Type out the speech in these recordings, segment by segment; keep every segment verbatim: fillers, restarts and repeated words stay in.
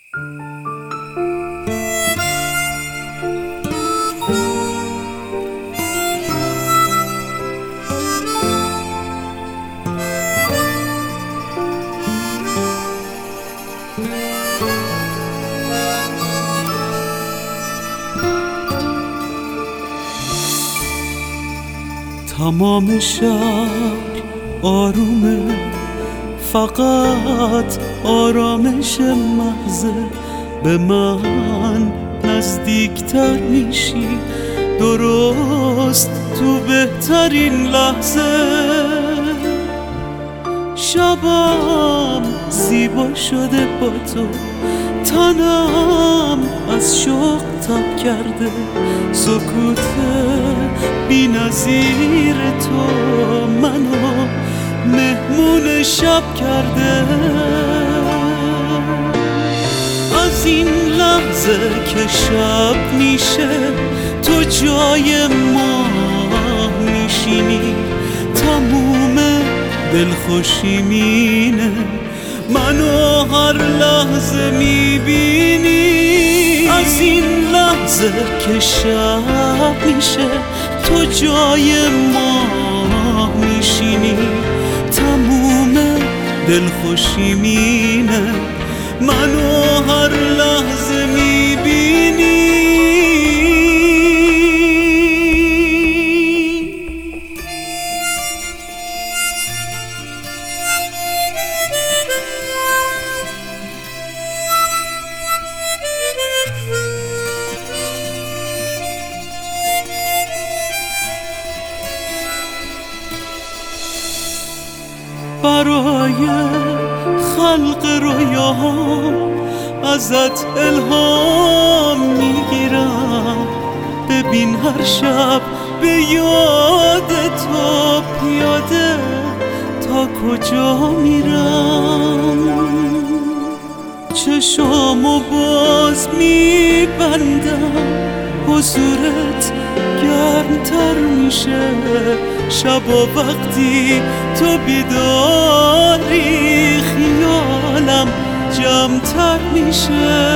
تمام شهر آرومه، فقط آرامش محضه. به من نزدیکتر میشی درست تو بهترین لحظه. شبم زیبا شده با تو، تنم از شوق تب کرده. سکوت بی نظیر تو منو مهمون شب کرده. از این لحظه که شب میشه تو جای ما میشینی، تموم دلخوشی مینه منو هر لحظه میبینی. از این لحظه که شب میشه تو جای ما میشینی، تموم دلخوشی مینه منو هر لحظه میبینی. برای خلق رویاها ازت الهام میگیرم. ببین هر شب به یاد تو پیاده تا کجا میرم. چشامو باز میبندم، حضورت گرمتر میشه. شبا وقتی تو بیداری خیالم جمعتر میشه.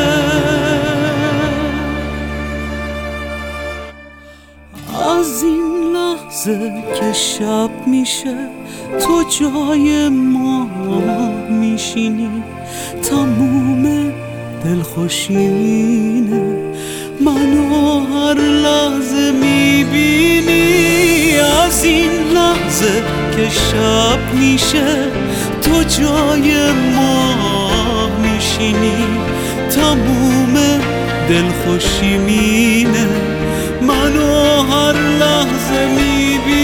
از این لحظه که شب میشه تو جای ما میشینی، تموم دلخوشی مینه منو هر لحظه میبینی. از این لحظه که شب میشه تو جای ما میشینی، تموم دلخوشی مینه منو هر لحظه میبینی.